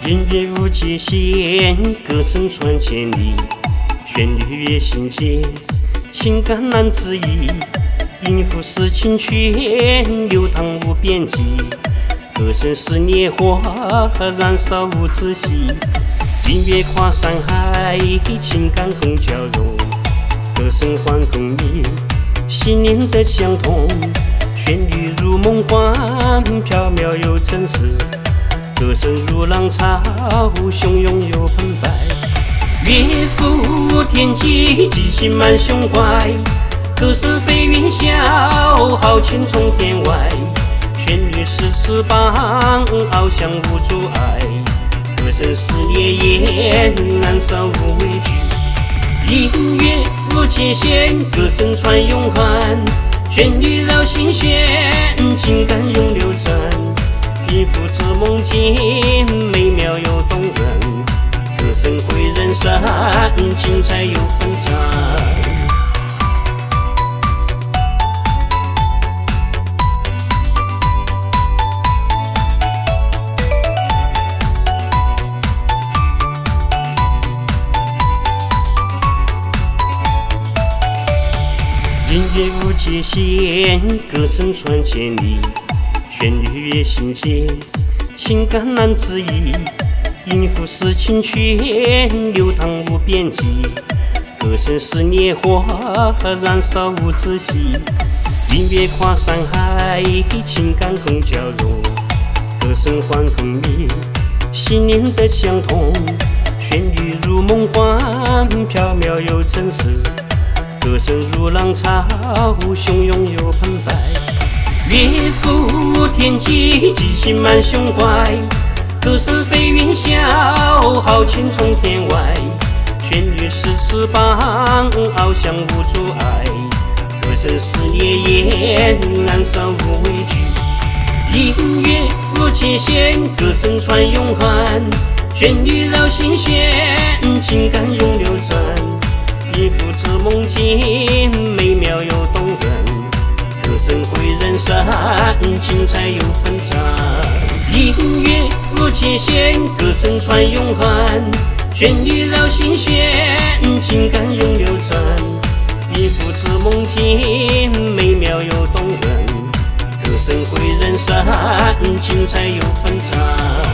音乐无界限，歌声传千里，旋律越心间，情感难自已。音符是清泉，流淌无边际。歌声是烈火，燃烧无止息。音乐跨山海，情感共交融。歌声换共鸣，心灵的相通。旋律如梦幻，缥缈又真实。歌声如浪潮，汹涌又澎湃。乐府天际，激情满胸怀。歌声飞云霄，豪情冲天外。旋律是翅膀，翱翔无阻碍。歌声是烈焰，燃烧无畏惧。音乐无界限，歌声传永恒。旋律绕心弦，情感永流转。音符织梦境，美妙又动人。歌声绘人生，精彩又纷杂。音乐无界限，歌声传千里。旋律越心间，情感难自已。音符是清泉，流淌无边际。歌声是烈火，燃烧无止息。音乐跨山海，情感共交融。歌声换共鸣，心灵的相通。旋律如梦幻，缥缈又真实。歌声如浪潮，汹涌又澎湃。乐府天际，激情满胸怀。歌声飞云霄，豪情冲天外。旋律是翅膀，翱翔无阻碍。歌声是烈焰，燃烧无畏惧。音乐无界限，歌声传永恒。旋律绕心弦，情感永流转。音符织梦境，美妙又动人。歌声绘人生，精彩又纷杂。音乐无界限，歌声传永恒。旋律绕心弦，情感永流转。音符织梦境，美妙又动人。歌声绘人生，精彩又纷杂。